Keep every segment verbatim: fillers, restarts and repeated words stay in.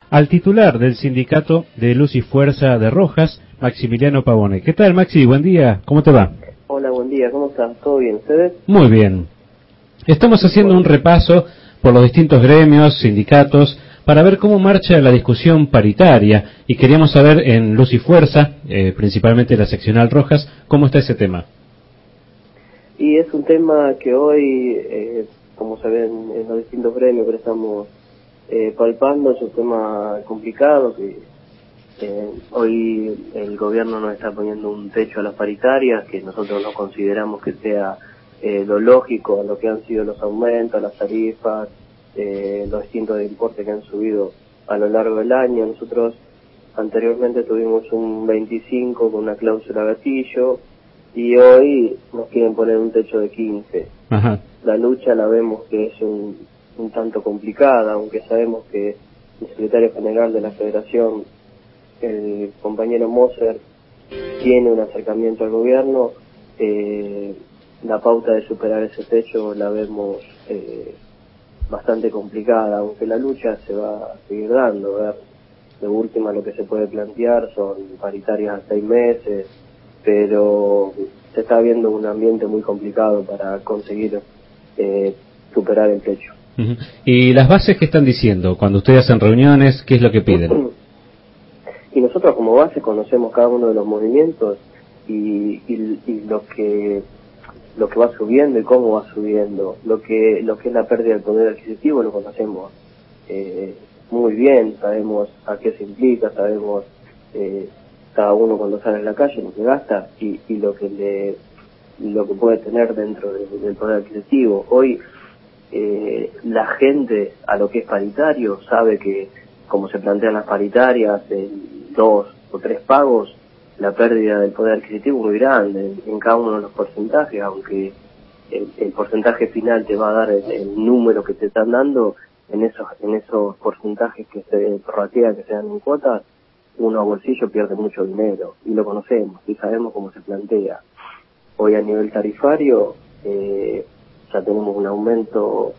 al titular del sindicato de Luz y Fuerza de Rojas, Maximiliano Pavone. ¿Qué tal, Maxi? Buen día, ¿cómo te va? Hola, buen día, ¿cómo están? ¿Todo bien? ¿Ustedes? Muy bien. Estamos haciendo un repaso por los distintos gremios, sindicatos, para ver cómo marcha la discusión paritaria, y queríamos saber en Luz y Fuerza, eh, principalmente la seccional Rojas, cómo está ese tema. Y es un tema que hoy, eh, como se ve en, en los distintos gremios que estamos eh, palpando, es un tema complicado, que eh, hoy el gobierno nos está poniendo un techo a las paritarias, que nosotros no consideramos que sea eh, lo lógico a lo que han sido los aumentos, las tarifas, eh, los distintos importes que han subido a lo largo del año. Nosotros anteriormente tuvimos un veinticinco con una cláusula gatillo, y hoy nos quieren poner un techo de quince. Ajá. La lucha la vemos que es un, un tanto complicada, aunque sabemos que el secretario general de la Federación, el compañero Moser, tiene un acercamiento al gobierno. Eh, la pauta de superar ese techo la vemos eh, bastante complicada, aunque la lucha se va a seguir dando. ¿Ver? De última, lo que se puede plantear son paritarias a seis meses, pero se está viendo un ambiente muy complicado para conseguir eh, superar el techo. Uh-huh. ¿Y las bases qué están diciendo? Cuando ustedes hacen reuniones, ¿qué es lo que piden? Y nosotros como base conocemos cada uno de los movimientos y, y, y lo que lo que va subiendo y cómo va subiendo. Lo que lo que es la pérdida del poder adquisitivo lo conocemos eh, muy bien, sabemos a qué se implica, sabemos eh, cada uno cuando sale a la calle lo que gasta y, y lo que le lo que puede tener dentro de, del poder adquisitivo. Hoy eh, la gente a lo que es paritario sabe que, como se plantean las paritarias en dos o tres pagos, la pérdida del poder adquisitivo es muy grande en, en cada uno de los porcentajes, aunque el, el porcentaje final te va a dar el, el número que te están dando. En esos en esos porcentajes que se prorratean, que se dan en cuotas, uno a bolsillo pierde mucho dinero, y lo conocemos, y sabemos cómo se plantea. Hoy a nivel tarifario eh, ya tenemos un aumento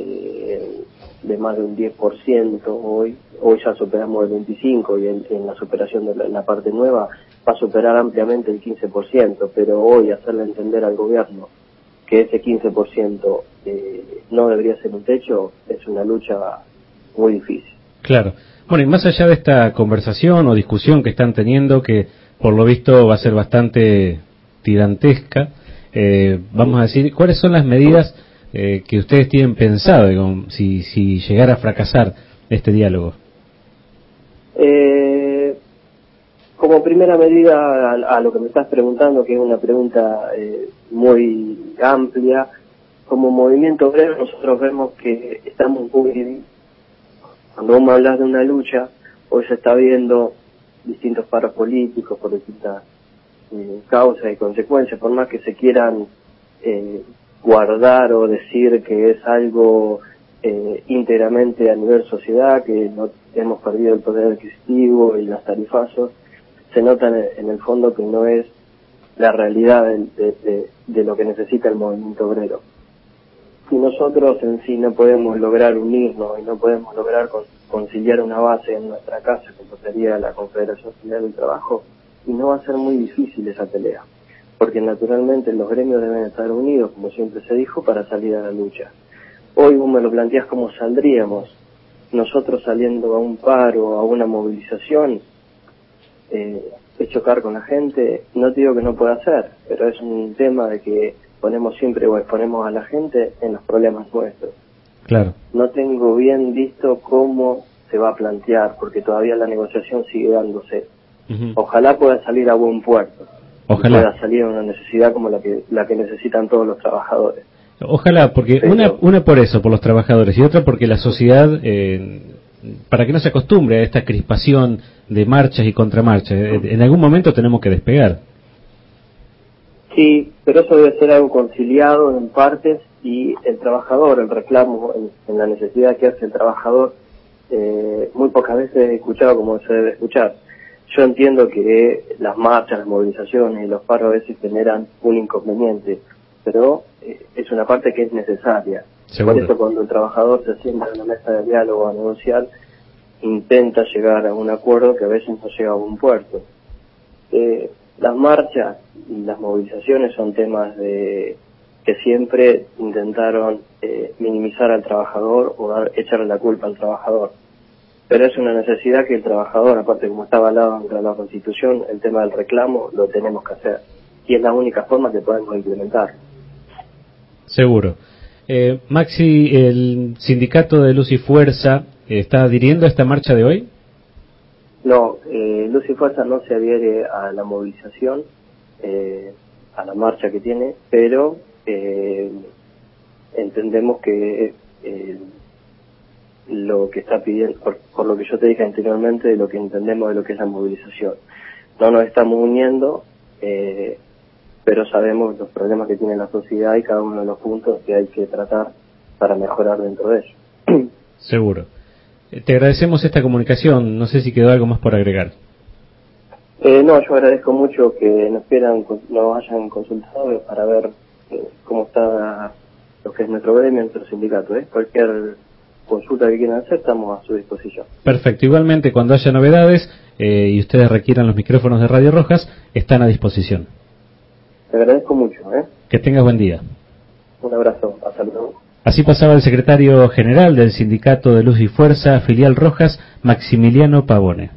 eh, de más de un diez por ciento, hoy hoy ya superamos el veinticinco por ciento, y en, en la superación de la, en la parte nueva va a superar ampliamente el quince por ciento, pero hoy hacerle entender al gobierno que ese quince por ciento eh, no debería ser un techo es una lucha muy difícil. Claro. Bueno, y más allá de esta conversación o discusión que están teniendo, que por lo visto va a ser bastante tirantesca, eh, vamos a decir, ¿cuáles son las medidas eh, que ustedes tienen pensado, digo, si, si llegara a fracasar este diálogo? Eh, como primera medida a, a lo que me estás preguntando, que es una pregunta eh, muy amplia, como movimiento obrero nosotros vemos que estamos muy... Cuando vamos a hablar de una lucha, hoy se está viendo distintos paros políticos por distintas eh, causas y consecuencias, por más que se quieran eh, guardar o decir que es algo eh, íntegramente a nivel sociedad, que no hemos perdido el poder adquisitivo y los tarifazos, se nota en, en el fondo que no es la realidad de, de, de, de lo que necesita el movimiento obrero. Si nosotros en sí no podemos lograr unirnos y no podemos lograr con, conciliar una base en nuestra casa, como sería la Confederación General del Trabajo, y no va a ser muy difícil esa pelea, porque naturalmente los gremios deben estar unidos, como siempre se dijo, para salir a la lucha. Hoy vos me lo planteás cómo saldríamos, nosotros saliendo a un paro, a una movilización, eh, es chocar con la gente. No te digo que no pueda hacer, pero es un tema de que ponemos siempre o exponemos a la gente en los problemas nuestros. Claro. No tengo bien visto cómo se va a plantear, porque todavía la negociación sigue dándose. Uh-huh. Ojalá pueda salir a buen puerto. Ojalá pueda salir a una necesidad como la que la que necesitan todos los trabajadores. Ojalá, porque pero... una una por eso, por los trabajadores, y otra porque la sociedad, eh, para que no se acostumbre a esta crispación de marchas y contramarchas, uh-huh. en algún momento tenemos que despegar. Sí, pero eso debe ser algo conciliado en partes, y el trabajador, el reclamo en, en la necesidad que hace el trabajador, eh, muy pocas veces he escuchado como se debe escuchar. Yo entiendo que las marchas, las movilizaciones y los paros a veces generan un inconveniente, pero eh, es una parte que es necesaria. Seguro. Por eso cuando el trabajador se sienta en la mesa de diálogo a negociar, intenta llegar a un acuerdo que a veces no llega a un puerto. Eh, las marchas y las movilizaciones son temas de que siempre intentaron eh, minimizar al trabajador o dar, echarle la culpa al trabajador. Pero es una necesidad que el trabajador, aparte como está avalado en la Constitución, el tema del reclamo lo tenemos que hacer. Y es la única forma que podemos implementar. Seguro. Eh, Maxi, ¿el sindicato de Luz y Fuerza eh, está adhiriendo a esta marcha de hoy? No, eh, Luz y Fuerza no se adhiere a la movilización, eh, a la marcha que tiene, pero eh, entendemos que eh, lo que está pidiendo, por, por lo que yo te dije anteriormente, de lo que entendemos de lo que es la movilización. No nos estamos uniendo, eh, pero sabemos los problemas que tiene la sociedad y cada uno de los puntos que hay que tratar para mejorar dentro de ello. Seguro. Te agradecemos esta comunicación, no sé si quedó algo más por agregar. Eh, no, yo agradezco mucho que nos quieran, nos hayan consultado para ver eh, cómo está lo que es nuestro gremio, nuestro sindicato. ¿eh? Cualquier consulta que quieran hacer, estamos a su disposición. Perfecto, igualmente cuando haya novedades eh, y ustedes requieran los micrófonos de Radio Rojas, están a disposición. Te agradezco mucho. ¿eh? Que tengas buen día. Un abrazo, hasta luego. Así pasaba el secretario general del Sindicato de Luz y Fuerza, filial Rojas, Maximiliano Pavone.